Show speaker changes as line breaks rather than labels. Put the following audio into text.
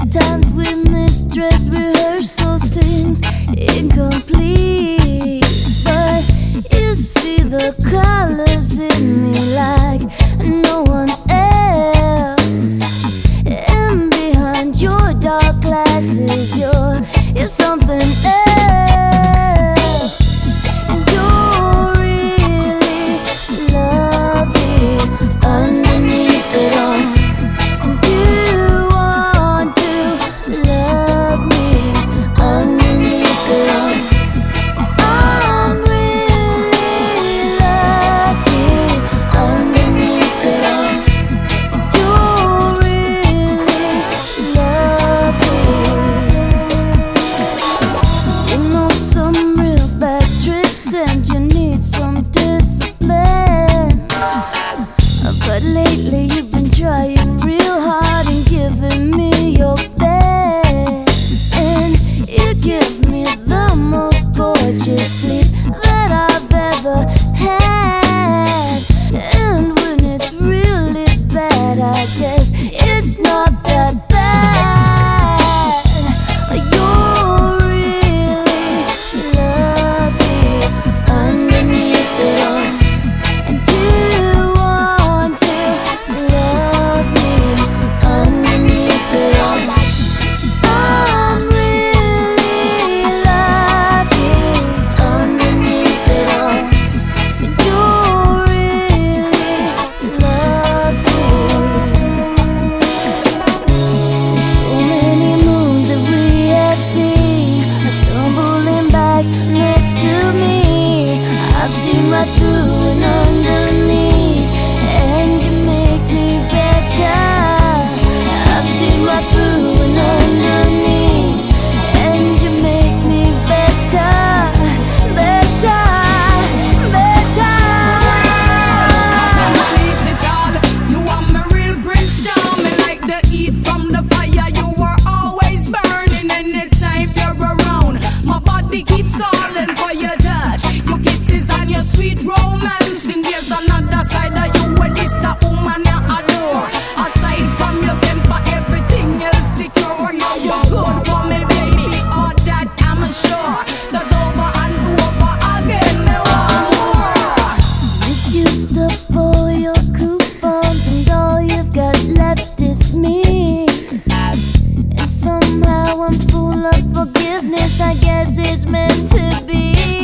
times when this dress rehearsal seems incomplete, but you see the colors in me like no one else. And behind your dark glasses, you're something else. And you're really lovely underneath it all. Do you want to love me underneath it all? I'm really lucky underneath it all. You're really lovely. You know some real bad tricks and you need some discipline, but lately you've been trying real hard and giving me your best, and you give me the most gorgeous sleep that I've ever had. And when it's really bad, I guess it's not that bad. You're really lovely underneath it all. And do you want to love me underneath it all? I'm really lucky underneath it all. And you're really lovely. And so many moons that we have seen are stumbling back next to me. I've seen right through and underneath, and you make me better. I've seen right through and underneath, and you make me better, better, better.
Complete it all. You are my real Prince Charming, like the heat from the fire. You are always burning anytime you're around. My body keeps calling for your touch, your kisses and your sweet romance. And there's another side of you where this a woman you adore. Aside from your temper, everything else secure. Now you're good for me, baby. All that I'm sure. 'Cause over and over again, I want more.
You used up all your coupons and all you've got left is me. And somehow I'm full of forgiveness, I guess it's meant to be.